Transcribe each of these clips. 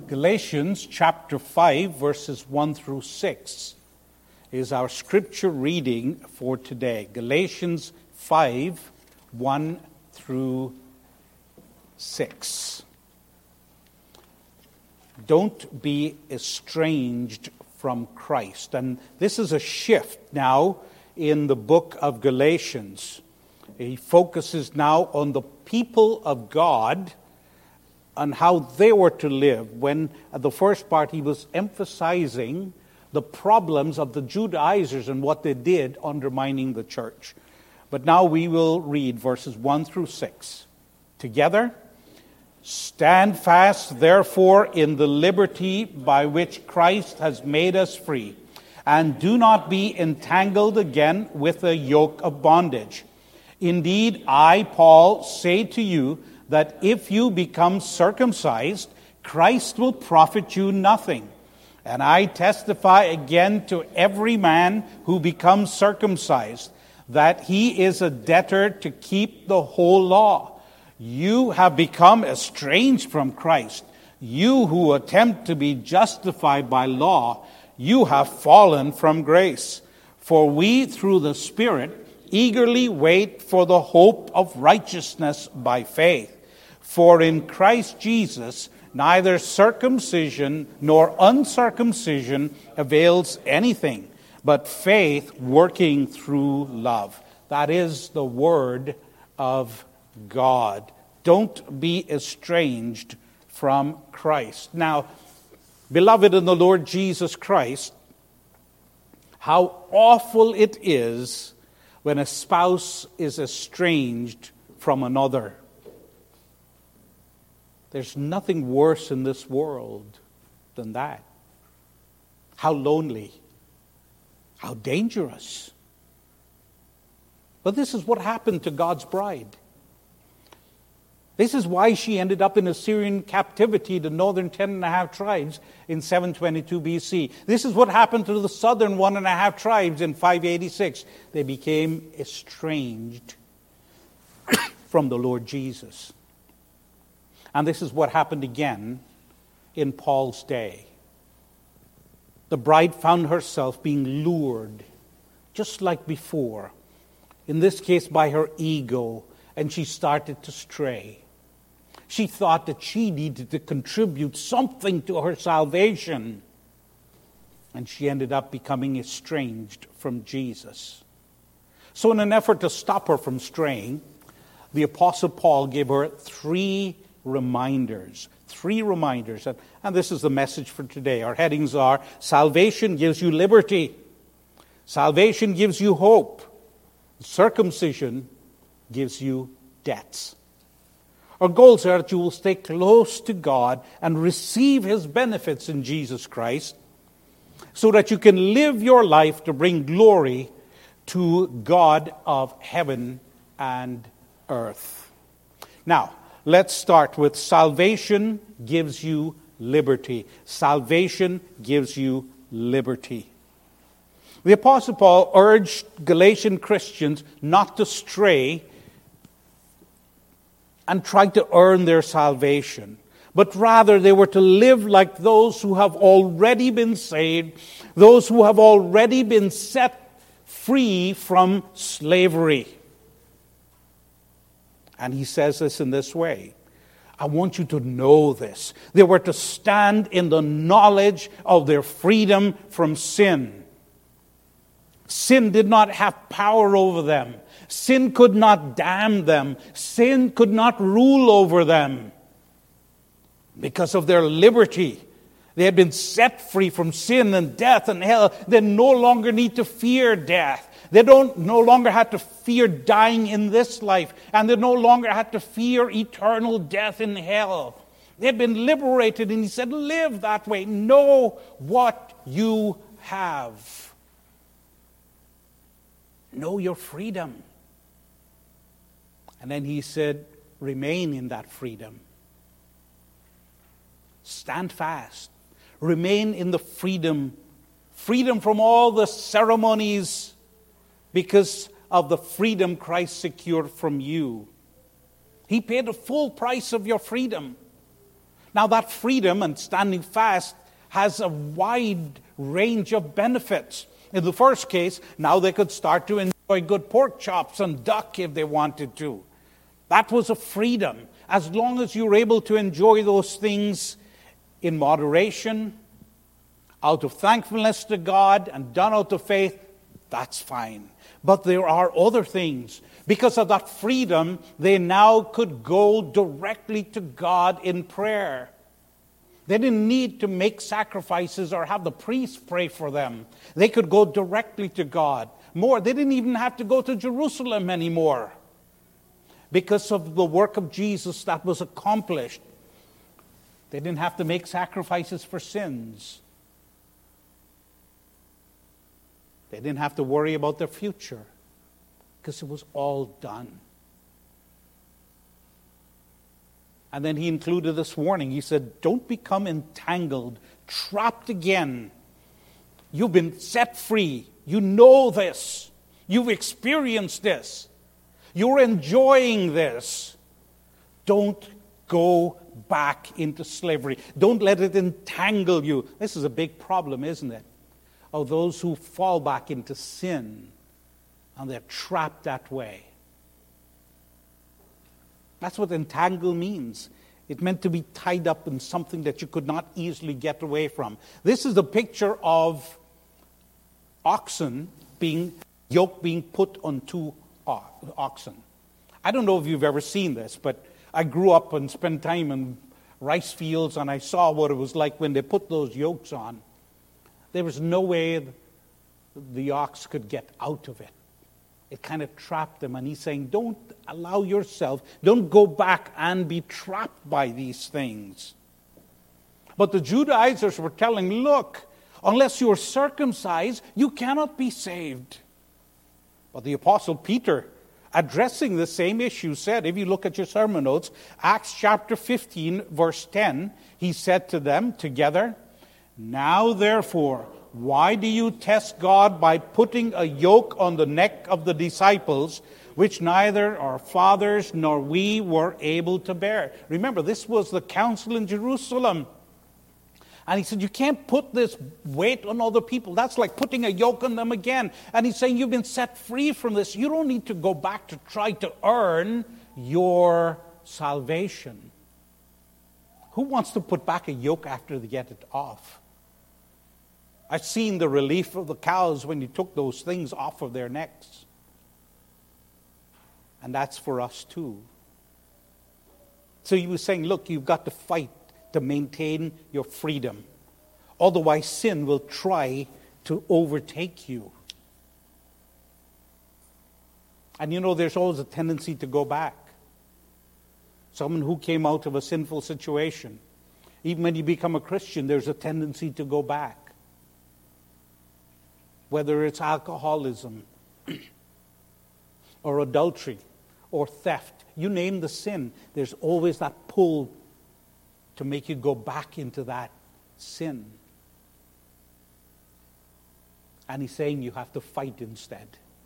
Galatians chapter 5, verses 1 through 6 is our scripture reading for today. Galatians 5, 1 through 6. Don't be estranged from Christ. And this is a shift now in the book of Galatians. He focuses now on the people of God and how they were to live. When at the first part he was emphasizing the problems of the Judaizers and what they did undermining the church. But now we will read verses 1 through 6 together. Stand fast, therefore, in the liberty by which Christ has made us free, and do not be entangled again with a yoke of bondage. Indeed, I, Paul, say to you that if you become circumcised, Christ will profit you nothing. And I testify again to every man who becomes circumcised that he is a debtor to keep the whole law. You have become estranged from Christ. You who attempt to be justified by law, you have fallen from grace. For we, through the Spirit, eagerly wait for the hope of righteousness by faith. For in Christ Jesus, neither circumcision nor uncircumcision avails anything, but faith working through love. That is the word of God. Don't be estranged from Christ. Now, beloved in the Lord Jesus Christ, how awful it is when a spouse is estranged from another. There's nothing worse in this world than that. How lonely. How dangerous. But this is what happened to God's bride. This is why she ended up in Assyrian captivity, the northern 10.5 tribes in 722 BC. This is what happened to the southern 1.5 tribes in 586. They became estranged from the Lord Jesus. And this is what happened again in Paul's day. The bride found herself being lured, just like before, in this case by her ego, and she started to stray. She thought that she needed to contribute something to her salvation, and she ended up becoming estranged from Jesus. So in an effort to stop her from straying, the Apostle Paul gave her three reminders. And this is the message for today. Our headings are: salvation gives you liberty. Salvation gives you hope. Circumcision gives you debts. Our goals are that you will stay close to God and receive His benefits in Jesus Christ, so that you can live your life to bring glory to God of heaven and earth. Now, let's start with salvation gives you liberty. Salvation gives you liberty. The Apostle Paul urged Galatian Christians not to stray and try to earn their salvation, but rather they were to live like those who have already been saved, those who have already been set free from slavery. And he says this in this way: I want you to know this. They were to stand in the knowledge of their freedom from sin. Sin did not have power over them. Sin could not damn them. Sin could not rule over them. Because of their liberty, they had been set free from sin and death and hell. They no longer need to fear death. They no longer have to fear dying in this life. And they no longer have to fear eternal death in hell. They had been liberated, and he said, live that way. Know what you have. Know your freedom. And then he said, remain in that freedom. Stand fast. Remain in the freedom. Freedom from all the ceremonies, because of the freedom Christ secured from you. He paid the full price of your freedom. Now that freedom and standing fast has a wide range of benefits. In the first case, now they could start to enjoy good pork chops and duck if they wanted to. That was a freedom. As long as you were able to enjoy those things in moderation, out of thankfulness to God and done out of faith, that's fine. But there are other things. Because of that freedom, they now could go directly to God in prayer. They didn't need to make sacrifices or have the priest pray for them. They could go directly to God. More, they didn't even have to go to Jerusalem anymore. Because of the work of Jesus that was accomplished, they didn't have to make sacrifices for sins. They didn't have to worry about their future because it was all done. And then he included this warning. He said, don't become entangled, trapped again. You've been set free. You know this. You've experienced this. You're enjoying this. Don't go back into slavery. Don't let it entangle you. This is a big problem, isn't it? Of those who fall back into sin and they're trapped that way. That's what entangle means. It meant to be tied up in something that you could not easily get away from. This is a picture of oxen yoke being put on two oxen. I don't know if you've ever seen this, but I grew up and spent time in rice fields, and I saw what it was like when they put those yokes on. There was no way the ox could get out of it. It kind of trapped them, and he's saying, don't allow yourself, don't go back and be trapped by these things. But the Judaizers were telling, look, unless you're circumcised, you cannot be saved. But the Apostle Peter, addressing the same issue, said, if you look at your sermon notes, Acts chapter 15, verse 10, he said to them together, now therefore, why do you test God by putting a yoke on the neck of the disciples, which neither our fathers nor we were able to bear? Remember, this was the council in Jerusalem. And he said, you can't put this weight on other people. That's like putting a yoke on them again. And he's saying, you've been set free from this. You don't need to go back to try to earn your salvation. Who wants to put back a yoke after they get it off? I've seen the relief of the cows when you took those things off of their necks. And that's for us too. So he was saying, look, you've got to fight to maintain your freedom. Otherwise, sin will try to overtake you. And you know, there's always a tendency to go back. Someone who came out of a sinful situation, even when you become a Christian, there's a tendency to go back. Whether it's alcoholism or adultery or theft, you name the sin, there's always that pull to make you go back into that sin. And he's saying you have to fight instead.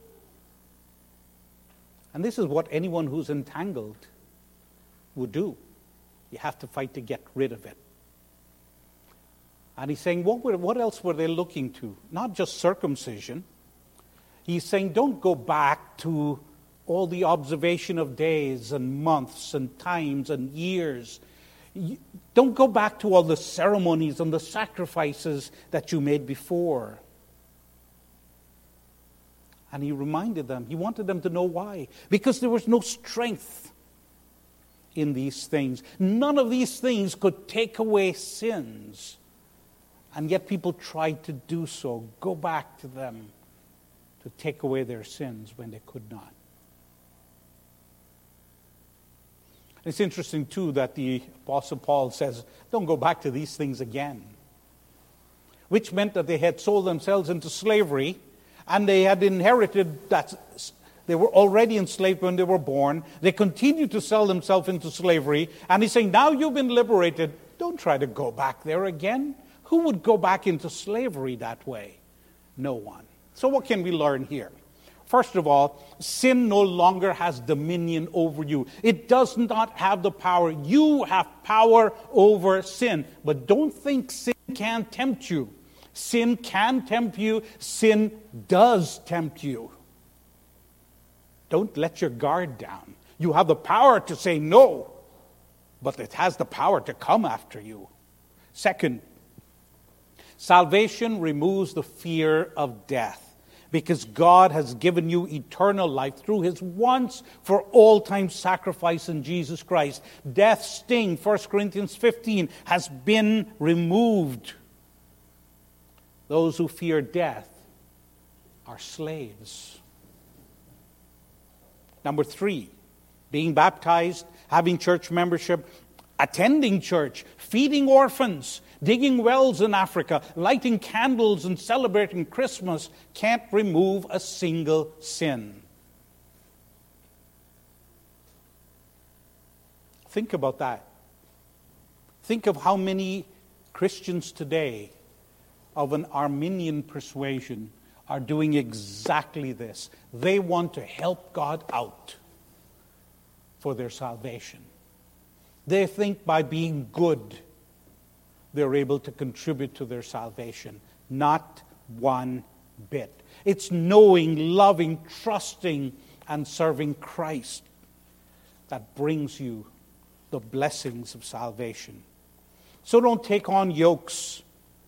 And this is what anyone who's entangled would do. You have to fight to get rid of it. And he's saying, what else were they looking to? Not just circumcision. He's saying, don't go back to all the observation of days and months and times and years. Don't go back to all the ceremonies and the sacrifices that you made before. And he reminded them, he wanted them to know why. Because there was no strength in these things. None of these things could take away sins. And yet people tried to do so, go back to them to take away their sins when they could not. It's interesting, too, that the Apostle Paul says, don't go back to these things again. Which meant that they had sold themselves into slavery, and they had inherited that. They were already enslaved when they were born. They continued to sell themselves into slavery. And he's saying, now you've been liberated, don't try to go back there again. Who would go back into slavery that way? No one. So what can we learn here? First of all, sin no longer has dominion over you. It does not have the power. You have power over sin. But don't think sin can't tempt you. Sin can tempt you. Sin does tempt you. Don't let your guard down. You have the power to say no, but it has the power to come after you. Second, salvation removes the fear of death, because God has given you eternal life through his once for all time sacrifice in Jesus Christ. Death's sting, 1 Corinthians 15, has been removed. Those who fear death are slaves. Number 3, being baptized, having church membership, attending church, feeding orphans, digging wells in Africa, lighting candles and celebrating Christmas can't remove a single sin. Think about that. Think of how many Christians today of an Arminian persuasion are doing exactly this. They want to help God out for their salvation. They think by being good, they're able to contribute to their salvation. Not one bit. It's knowing, loving, trusting, and serving Christ that brings you the blessings of salvation. So don't take on yokes.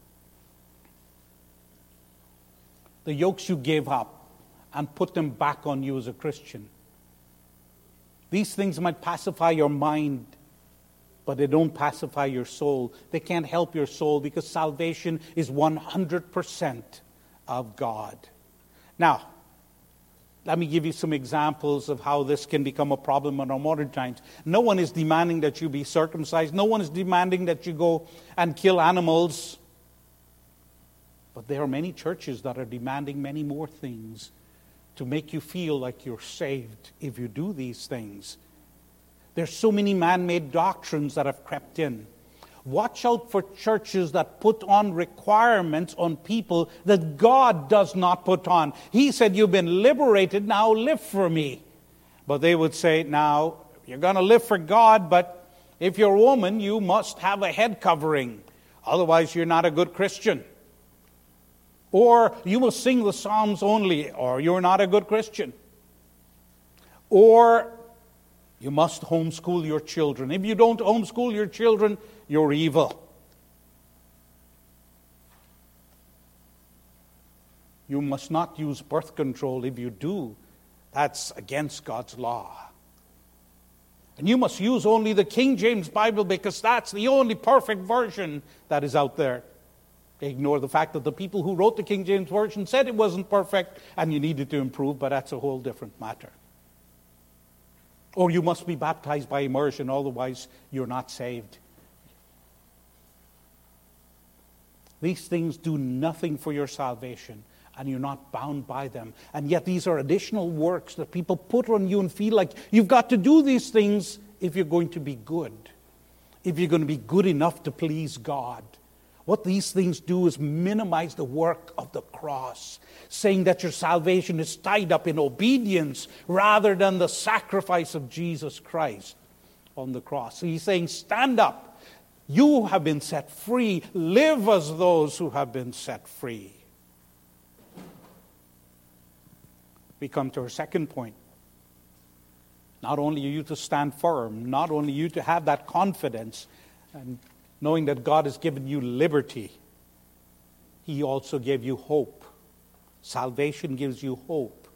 The yokes you gave up, and put them back on you as a Christian. These things might pacify your mind, but they don't pacify your soul. They can't help your soul, because salvation is 100% of God. Now, let me give you some examples of how this can become a problem in our modern times. No one is demanding that you be circumcised. No one is demanding that you go and kill animals. But there are many churches that are demanding many more things to make you feel like you're saved if you do these things. There's so many man-made doctrines that have crept in. Watch out for churches that put on requirements on people that God does not put on. He said, you've been liberated, now live for me. But they would say, now, you're going to live for God, but if you're a woman, you must have a head covering. Otherwise, you're not a good Christian. Or you must sing the Psalms only, or you're not a good Christian. Or you must homeschool your children. If you don't homeschool your children, you're evil. You must not use birth control. If you do, that's against God's law. And you must use only the King James Bible, because that's the only perfect version that is out there. They ignore the fact that the people who wrote the King James Version said it wasn't perfect and you needed to improve, but that's a whole different matter. Or you must be baptized by immersion, otherwise you're not saved. These things do nothing for your salvation, and you're not bound by them. And yet these are additional works that people put on you and feel like you've got to do these things if you're going to be good, if you're going to be good enough to please God. What these things do is minimize the work of the cross, saying that your salvation is tied up in obedience rather than the sacrifice of Jesus Christ on the cross. So he's saying, stand up. You have been set free. Live as those who have been set free. We come to our second point. Not only are you to stand firm, not only are you to have that confidence and knowing that God has given you liberty, He also gave you hope. Salvation gives you hope.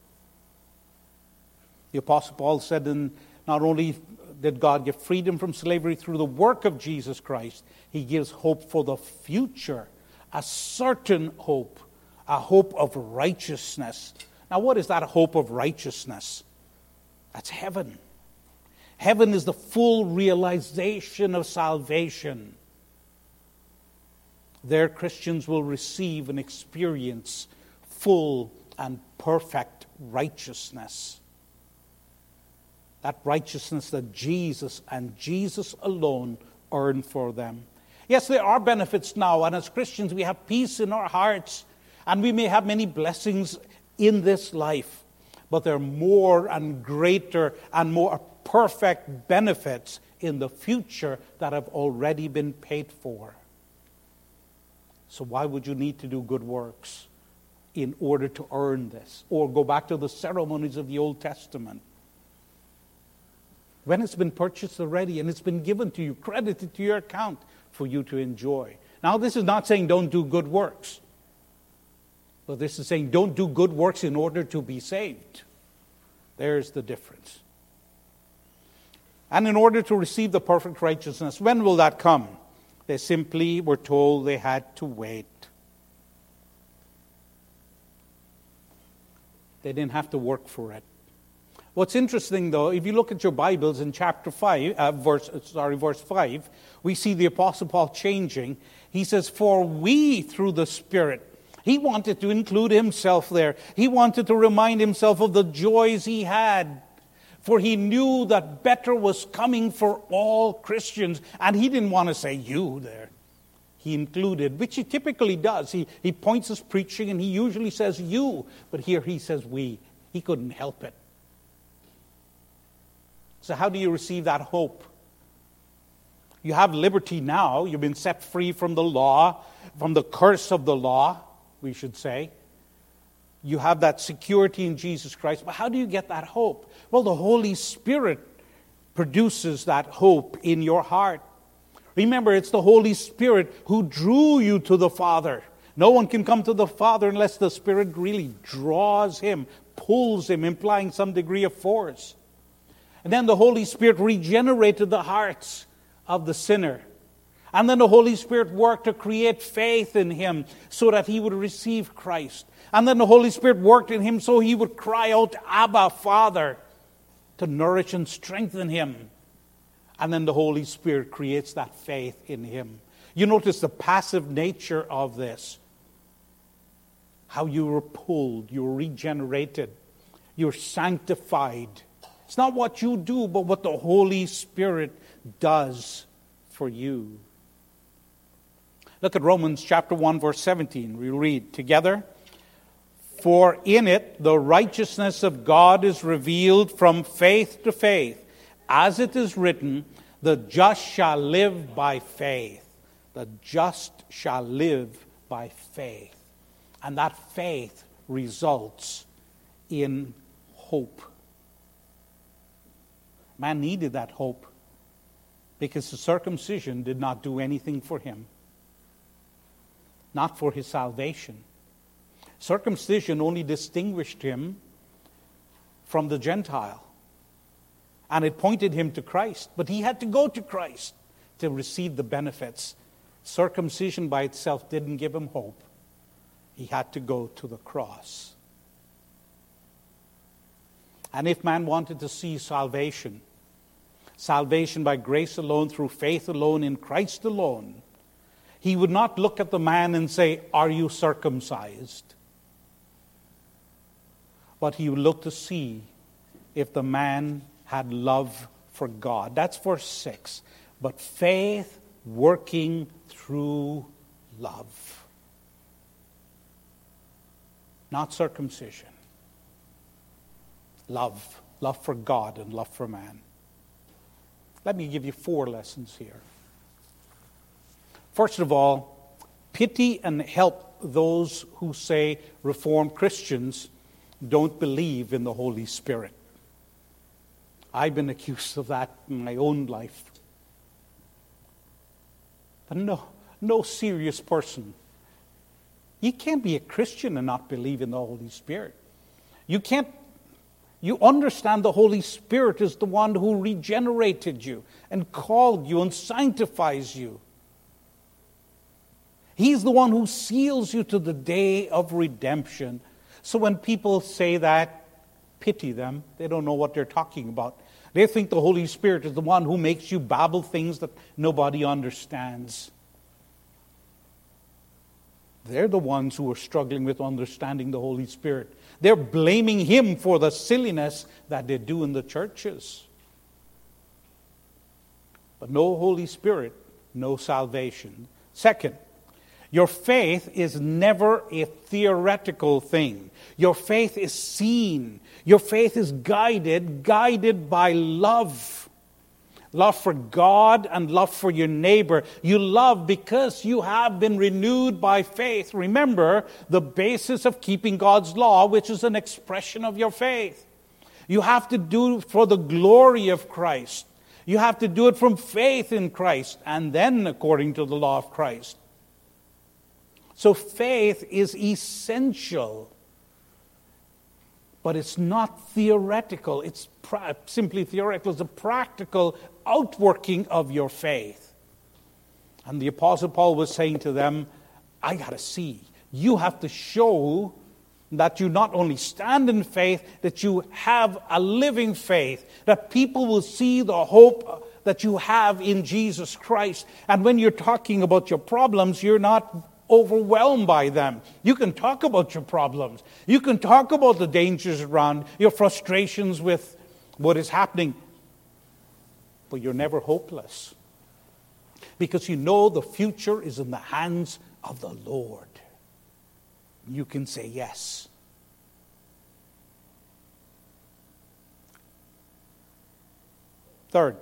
The Apostle Paul said, not only did God give freedom from slavery through the work of Jesus Christ, He gives hope for the future, a certain hope, a hope of righteousness. Now, what is that hope of righteousness? That's heaven. Heaven is the full realization of salvation. There, Christians will receive and experience full and perfect righteousness. That righteousness that Jesus and Jesus alone earned for them. Yes, there are benefits now, and as Christians we have peace in our hearts, and we may have many blessings in this life. But there are more and greater and more perfect benefits in the future that have already been paid for. So why would you need to do good works in order to earn this? Or go back to the ceremonies of the Old Testament. When it's been purchased already and it's been given to you, credited to your account for you to enjoy. Now, this is not saying don't do good works. But this is saying don't do good works in order to be saved. There's the difference. And in order to receive the perfect righteousness, when will that come? They simply were told they had to wait. They didn't have to work for it. What's interesting, though, if you look at your Bibles in chapter 5, verse 5, we see the Apostle Paul changing. He says, "For we, through the Spirit," he wanted to include himself there. He wanted to remind himself of the joys he had. For he knew that better was coming for all Christians. And he didn't want to say you there. He included, which he typically does. He points his preaching and he usually says you. But here he says we. He couldn't help it. So how do you receive that hope? You have liberty now. You've been set free from the law, from the curse of the law, we should say. You have that security in Jesus Christ. But how do you get that hope? Well, the Holy Spirit produces that hope in your heart. Remember, it's the Holy Spirit who drew you to the Father. No one can come to the Father unless the Spirit really draws him, pulls him, implying some degree of force. And then the Holy Spirit regenerated the hearts of the sinner. And then the Holy Spirit worked to create faith in him so that he would receive Christ. And then the Holy Spirit worked in him so he would cry out, Abba, Father, to nourish and strengthen him. And then the Holy Spirit creates that faith in him. You notice the passive nature of this. How you were pulled, you were regenerated, you're sanctified. It's not what you do, but what the Holy Spirit does for you. Look at Romans chapter 1, verse 17. We read together. For in it the righteousness of God is revealed from faith to faith. As it is written, the just shall live by faith. The just shall live by faith. And that faith results in hope. Man needed that hope because the circumcision did not do anything for him. Not for his salvation. Circumcision only distinguished him from the Gentile. And it pointed him to Christ. But he had to go to Christ to receive the benefits. Circumcision by itself didn't give him hope. He had to go to the cross. And if man wanted to see salvation, salvation by grace alone, through faith alone, in Christ alone, he would not look at the man and say, are you circumcised? But he would look to see if the man had love for God. That's verse 6. But faith working through love. Not circumcision. Love. Love for God and love for man. Let me give you 4 lessons here. First of all, pity and help those who say Reformed Christians don't believe in the Holy Spirit. I've been accused of that in my own life. But no serious person. You can't be a Christian and not believe in the Holy Spirit. You understand the Holy Spirit is the one who regenerated you and called you and sanctifies you. He's the one who seals you to the day of redemption. So when people say that, pity them. They don't know what they're talking about. They think the Holy Spirit is the one who makes you babble things that nobody understands. They're the ones who are struggling with understanding the Holy Spirit. They're blaming Him for the silliness that they do in the churches. But no Holy Spirit, no salvation. Second, Your faith is never a theoretical thing. Your faith is seen. Your faith is guided by love. Love for God and love for your neighbor. You love because you have been renewed by faith. Remember the basis of keeping God's law, which is an expression of your faith. You have to do it for the glory of Christ. You have to do it from faith in Christ and then according to the law of Christ. So faith is essential, but it's not theoretical. It's simply theoretical. It's a practical outworking of your faith. And the Apostle Paul was saying to them, I got to see. You have to show that you not only stand in faith, that you have a living faith, that people will see the hope that you have in Jesus Christ. And when you're talking about your problems, you're not overwhelmed by them. You can talk about your problems. You can talk about the dangers around, your frustrations with what is happening. But you're never hopeless. Because you know the future is in the hands of the Lord. You can say yes. Third,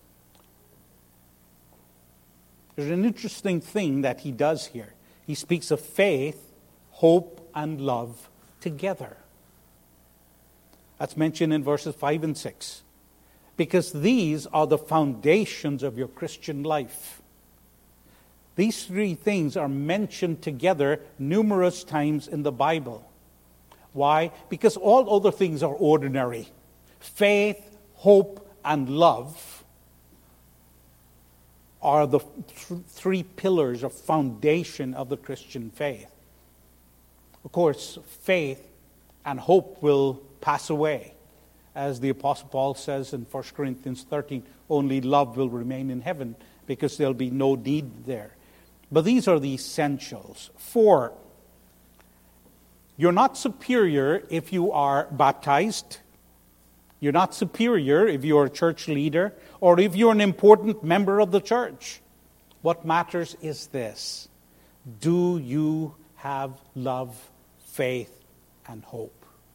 there's an interesting thing that he does here. He speaks of faith, hope, and love together. That's mentioned in verses 5 and 6. Because these are the foundations of your Christian life. These three things are mentioned together numerous times in the Bible. Why? Because all other things are ordinary. Faith, hope, and love are the three pillars or foundation of the Christian faith. Of course, faith and hope will pass away. As the Apostle Paul says in 1 Corinthians 13, only love will remain in heaven because there'll be no need there. But these are the essentials. 4, you're not superior if you are baptized. You're not superior if you're a church leader or if you're an important member of the church. What matters is this. Do you have love, faith, and hope?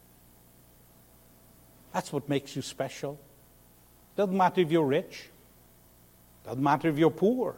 That's what makes you special. Doesn't matter if you're rich. Doesn't matter if you're poor.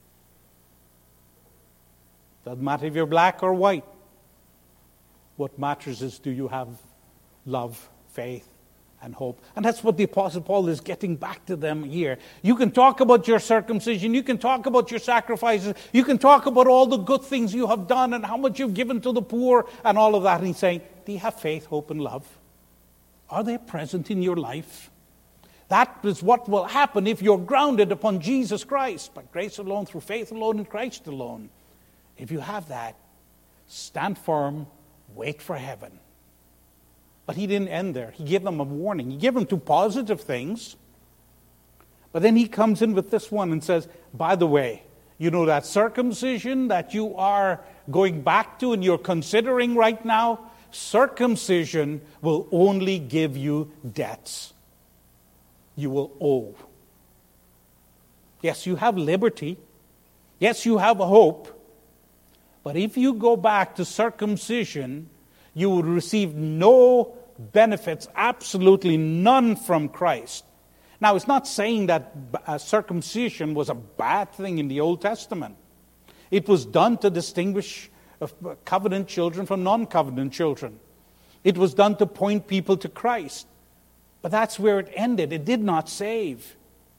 Doesn't matter if you're black or white. What matters is, do you have love, faith, and hope? And that's what the Apostle Paul is getting back to them here. You can talk about your circumcision. You can talk about your sacrifices. You can talk about all the good things you have done and how much you've given to the poor and all of that. And he's saying, do you have faith, hope, and love? Are they present in your life? That is what will happen if you're grounded upon Jesus Christ, by grace alone, through faith alone, in Christ alone. If you have that, stand firm, wait for heaven. But he didn't end there. He gave them a warning. He gave them 2 positive things. But then he comes in with this one and says, by the way, you know that circumcision that you are going back to and you're considering right now? Circumcision will only give you debts. You will owe. Yes, you have liberty. Yes, you have hope. But if you go back to circumcision, you will receive no benefits, absolutely none from Christ. Now, it's not saying that circumcision was a bad thing in the Old Testament. It was done to distinguish covenant children from non-covenant children. It was done to point people to Christ. But that's where it ended. It did not save.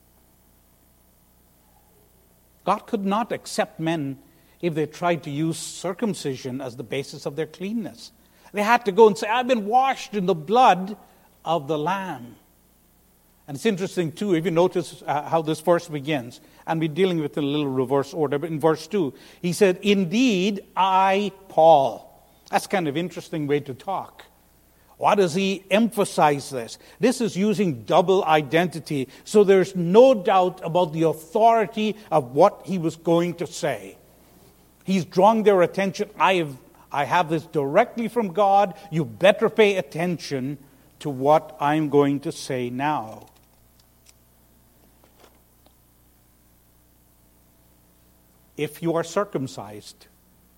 God could not accept men if they tried to use circumcision as the basis of their cleanness. They had to go and say, I've been washed in the blood of the Lamb. And it's interesting, too, if you notice how this verse begins, and we're dealing with a little reverse order, but in verse 2, he said, indeed, I, Paul. That's kind of interesting way to talk. Why does he emphasize this? This is using double identity, so there's no doubt about the authority of what he was going to say. He's drawing their attention. I have this directly from God. You better pay attention to what I'm going to say now. If you are circumcised,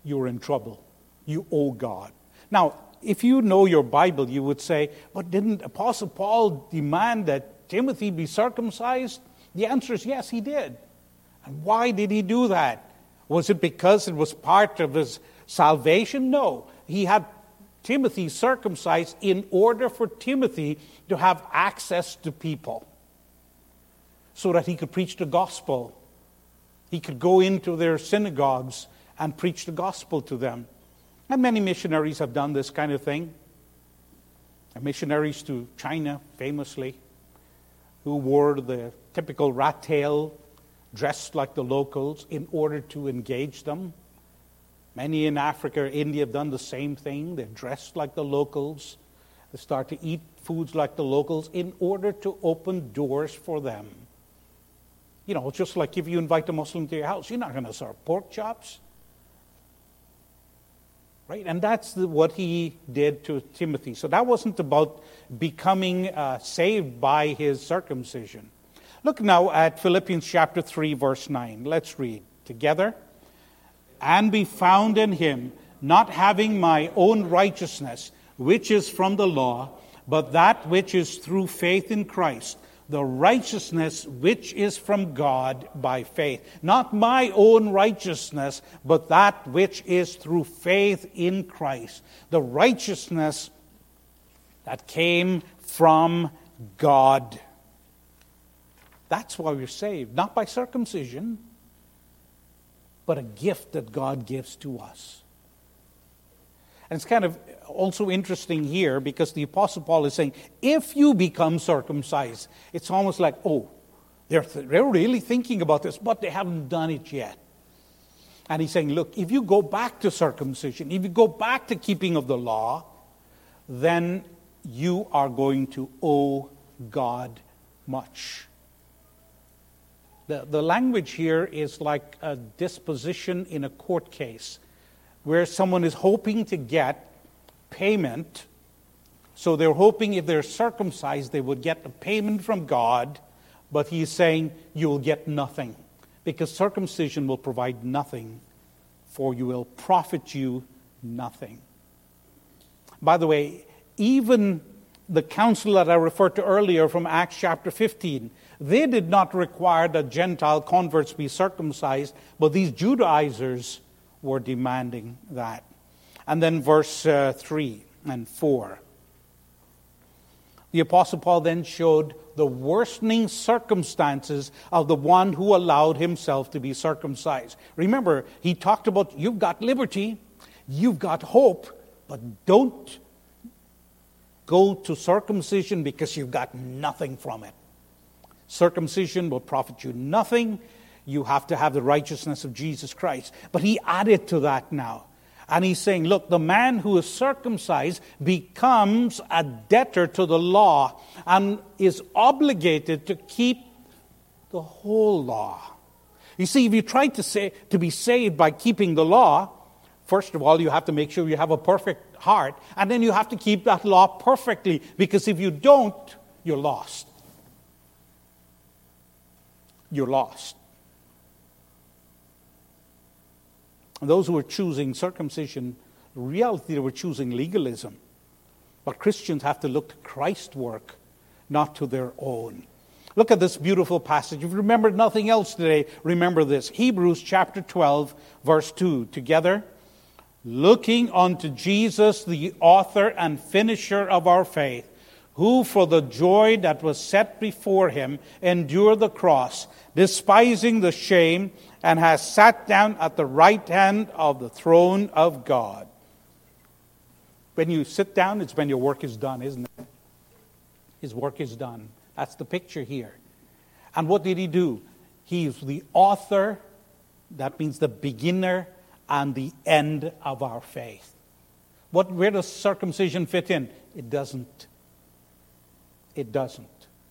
you're in trouble. You owe God. Now, if you know your Bible, you would say, but didn't Apostle Paul demand that Timothy be circumcised? The answer is yes, he did. And why did he do that? Was it because it was part of his salvation? No. He had Timothy circumcised in order for Timothy to have access to people so that he could preach the gospel. He could go into their synagogues and preach the gospel to them. And many missionaries have done this kind of thing. Missionaries to China, famously, who wore the typical rat tail, dressed like the locals in order to engage them. Many in Africa or India have done the same thing. They're dressed like the locals. They start to eat foods like the locals in order to open doors for them. You know, just like if you invite a Muslim to your house, you're not going to serve pork chops. Right? And that's what he did to Timothy. So that wasn't about becoming saved by his circumcision. Look now at Philippians chapter 3, verse 9. Let's read together. And be found in him, not having my own righteousness, which is from the law, but that which is through faith in Christ, the righteousness which is from God by faith. Not my own righteousness, but that which is through faith in Christ. The righteousness that came from God. That's why we're saved. Not by circumcision, but a gift that God gives to us. And it's kind of also interesting here because the Apostle Paul is saying, if you become circumcised, it's almost like, oh, they're really thinking about this, but they haven't done it yet. And he's saying, look, if you go back to circumcision, if you go back to keeping of the law, then you are going to owe God much. The language here is like a disposition in a court case where someone is hoping to get payment. So they're hoping if they're circumcised, they would get a payment from God. But he's saying you will get nothing because circumcision will provide nothing for you, will profit you nothing. By the way, even the council that I referred to earlier from Acts chapter 15, they did not require that Gentile converts be circumcised, but these Judaizers were demanding that. And then verse 3 and 4. The Apostle Paul then showed the worsening circumstances of the one who allowed himself to be circumcised. Remember, he talked about you've got liberty, you've got hope, but don't go to circumcision because you've got nothing from it. Circumcision will profit you nothing. You have to have the righteousness of Jesus Christ. But he added to that now. And he's saying, look, the man who is circumcised becomes a debtor to the law and is obligated to keep the whole law. You see, if you try to be saved by keeping the law, first of all, you have to make sure you have a perfect heart. And then you have to keep that law perfectly. Because if you don't, you're lost. You're lost. And those who were choosing circumcision, in reality, they were choosing legalism. But Christians have to look to Christ's work, not to their own. Look at this beautiful passage. If you remembered nothing else today, remember this. Hebrews chapter 12, verse 2. Together, looking unto Jesus, the author and finisher of our faith, who for the joy that was set before him endured the cross, despising the shame, and has sat down at the right hand of the throne of God. When you sit down, it's when your work is done, isn't it? His work is done. That's the picture here. And what did he do? He's the author, that means the beginner, and the end of our faith. Where does circumcision fit in? It doesn't. It doesn't.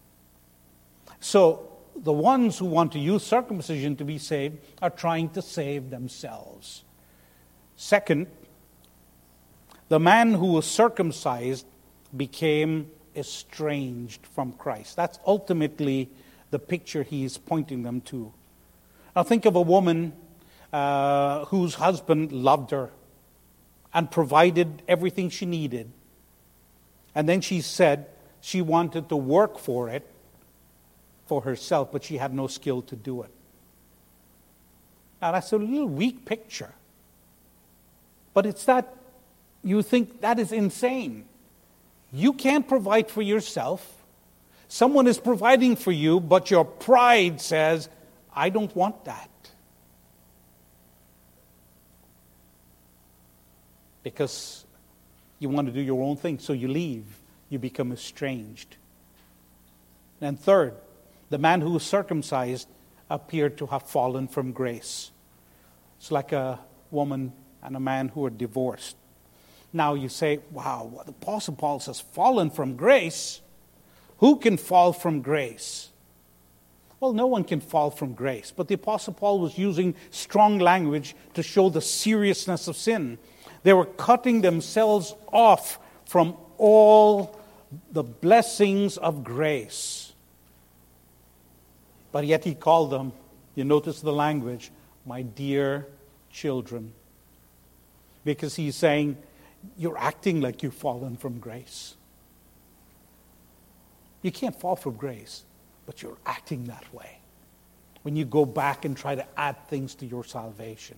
So, the ones who want to use circumcision to be saved are trying to save themselves. Second, the man who was circumcised became estranged from Christ. That's ultimately the picture he is pointing them to. Now think of a woman whose husband loved her and provided everything she needed. And then she said she wanted to work for it for herself, but she had no skill to do it. Now, that's a little weak picture. But it's that you think that is insane. You can't provide for yourself. Someone is providing for you, but your pride says, I don't want that. Because you want to do your own thing, so you leave. You become estranged. And third, the man who was circumcised appeared to have fallen from grace. It's like a woman and a man who are divorced. Now you say, wow, the Apostle Paul says, fallen from grace? Who can fall from grace? Well, no one can fall from grace. But the Apostle Paul was using strong language to show the seriousness of sin. They were cutting themselves off from all the blessings of grace. But yet he called them, you notice the language, my dear children. Because he's saying, you're acting like you've fallen from grace. You can't fall from grace, but you're acting that way when you go back and try to add things to your salvation.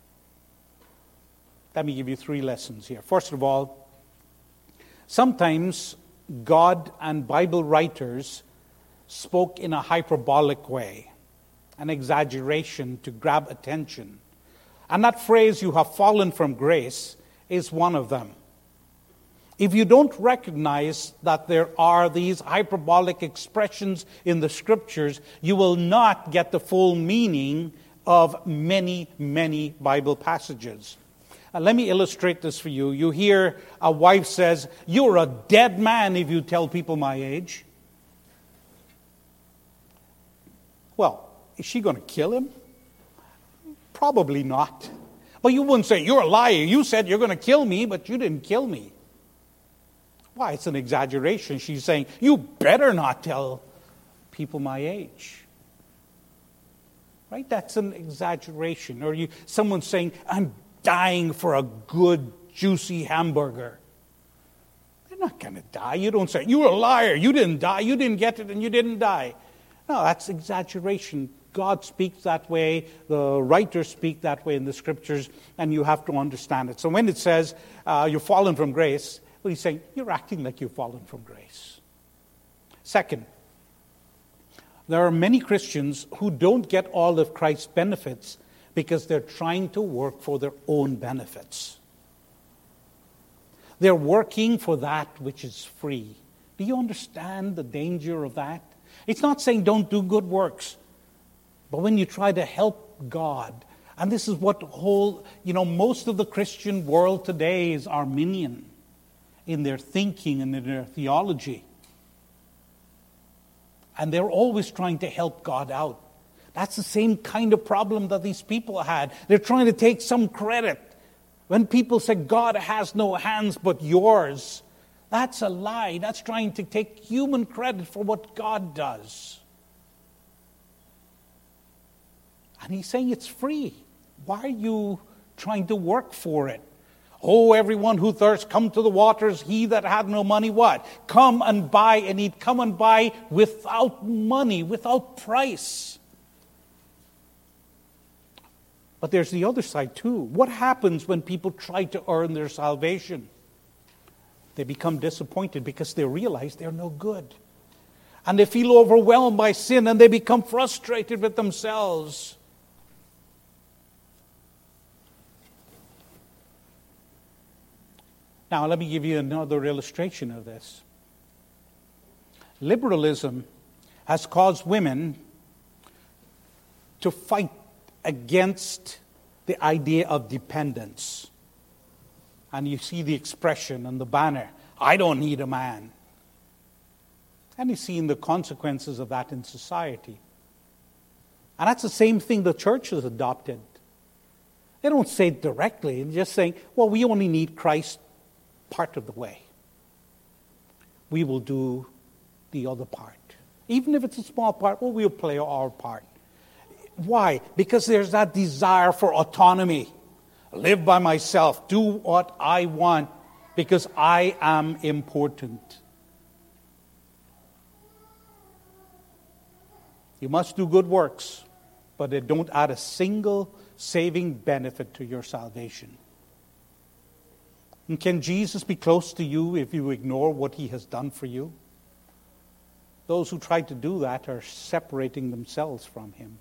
Let me give you 3 lessons here. First of all, sometimes God and Bible writers spoke in a hyperbolic way, an exaggeration to grab attention. And that phrase, you have fallen from grace, is one of them. If you don't recognize that there are these hyperbolic expressions in the Scriptures, you will not get the full meaning of many, many Bible passages. Let me illustrate this for you. You hear a wife says, you're a dead man if you tell people my age. Well, is she going to kill him? Probably not. But you wouldn't say, you're a liar. You said you're going to kill me, but you didn't kill me. Why? It's an exaggeration. She's saying, you better not tell people my age. Right? That's an exaggeration. Or someone saying, I'm dying for a good, juicy hamburger. They're not going to die. You don't say, you're a liar. You didn't die. You didn't get it and you didn't die. No, that's exaggeration. God speaks that way. The writers speak that way in the Scriptures, and you have to understand it. So when it says you're fallen from grace, well, he's saying you're acting like you've fallen from grace. Second, there are many Christians who don't get all of Christ's benefits because they're trying to work for their own benefits. They're working for that which is free. Do you understand the danger of that? It's not saying don't do good works. But when you try to help God, and this is what most of the Christian world today is Arminian in their thinking and in their theology. And they're always trying to help God out. That's the same kind of problem that these people had. They're trying to take some credit. When people say God has no hands but yours, that's a lie. That's trying to take human credit for what God does. And he's saying it's free. Why are you trying to work for it? Oh, everyone who thirsts, come to the waters. He that hath no money, what? Come and buy and eat. Come and buy without money, without price. But there's the other side too. What happens when people try to earn their salvation? They become disappointed because they realize they're no good. And they feel overwhelmed by sin and they become frustrated with themselves. Now, let me give you another illustration of this. Liberalism has caused women to fight against the idea of dependence. And you see the expression on the banner, I don't need a man. And you've seen the consequences of that in society. And that's the same thing the church has adopted. They don't say it directly, they're just saying, well, we only need Christ part of the way. We will do the other part. Even if it's a small part, well, we'll play our part. Why? Because there's that desire for autonomy. Live by myself. Do what I want because I am important. You must do good works, but they don't add a single saving benefit to your salvation. And can Jesus be close to you if you ignore what he has done for you? Those who try to do that are separating themselves from him.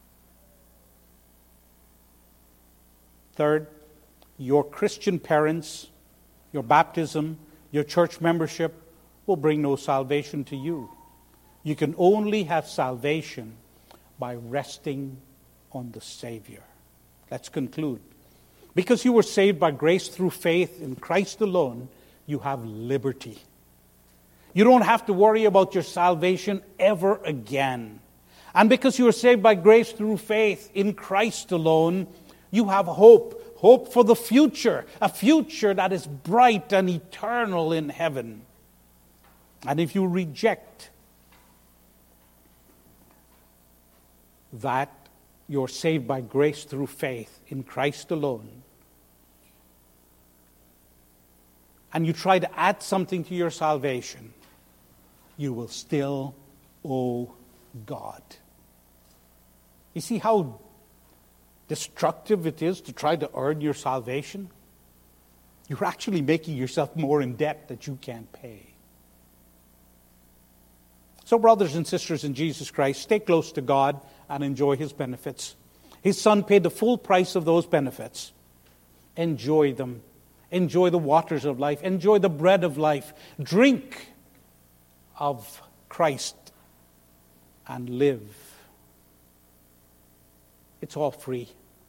Third, your Christian parents, your baptism, your church membership will bring no salvation to you. You can only have salvation by resting on the Savior. Let's conclude. Because you were saved by grace through faith in Christ alone, you have liberty. You don't have to worry about your salvation ever again. And because you are saved by grace through faith in Christ alone, you have hope. Hope for the future. A future that is bright and eternal in heaven. And if you reject that you're saved by grace through faith in Christ alone, and you try to add something to your salvation, you will still owe God. You see how destructive it is to try to earn your salvation? You're actually making yourself more in debt that you can't pay. So, brothers and sisters in Jesus Christ, stay close to God and enjoy his benefits. His Son paid the full price of those benefits. Enjoy them. Enjoy the waters of life. Enjoy the bread of life. Drink of Christ and live. It's all free.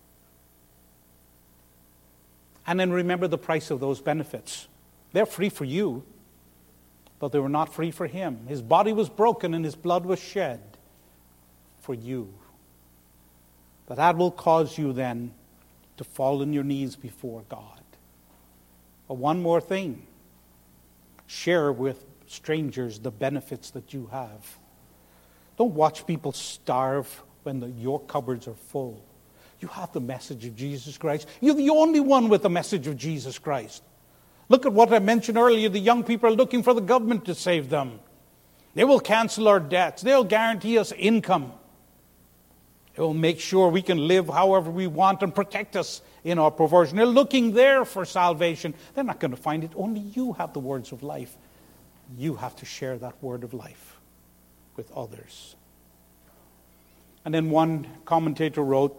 And then remember the price of those benefits. They're free for you, but they were not free for him. His body was broken and his blood was shed for you. But that will cause you then to fall on your knees before God. But one more thing. Share with strangers the benefits that you have. Don't watch people starve when your cupboards are full. You have the message of Jesus Christ. You're the only one with the message of Jesus Christ. Look at what I mentioned earlier. The young people are looking for the government to save them. They will cancel our debts. They'll guarantee us income. They will make sure we can live however we want and protect us in our perversion. They're looking there for salvation. They're not going to find it. Only you have the words of life. You have to share that word of life with others. And then one commentator wrote,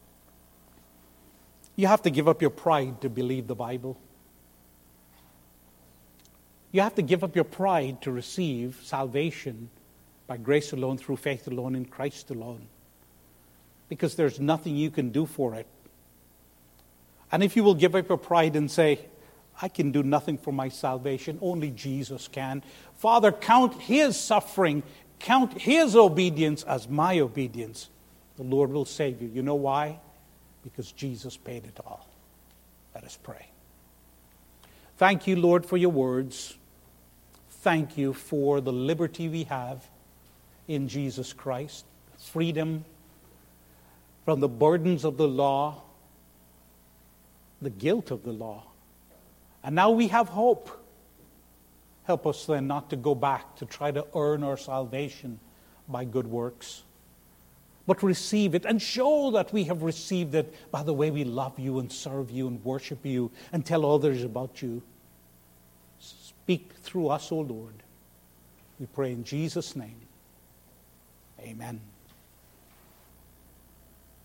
you have to give up your pride to believe the Bible. You have to give up your pride to receive salvation by grace alone, through faith alone, in Christ alone. Because there's nothing you can do for it. And if you will give up your pride and say, I can do nothing for my salvation, only Jesus can. Father, count his suffering, count his obedience as my obedience. The Lord will save you. You know why? Because Jesus paid it all. Let us pray. Thank you, Lord, for your words. Thank you for the liberty we have in Jesus Christ. Freedom from the burdens of the law, the guilt of the law. And now we have hope. Help us then not to go back to try to earn our salvation by good works, but receive it and show that we have received it by the way we love you and serve you and worship you and tell others about you. Speak through us, O Lord. We pray in Jesus' name. Amen.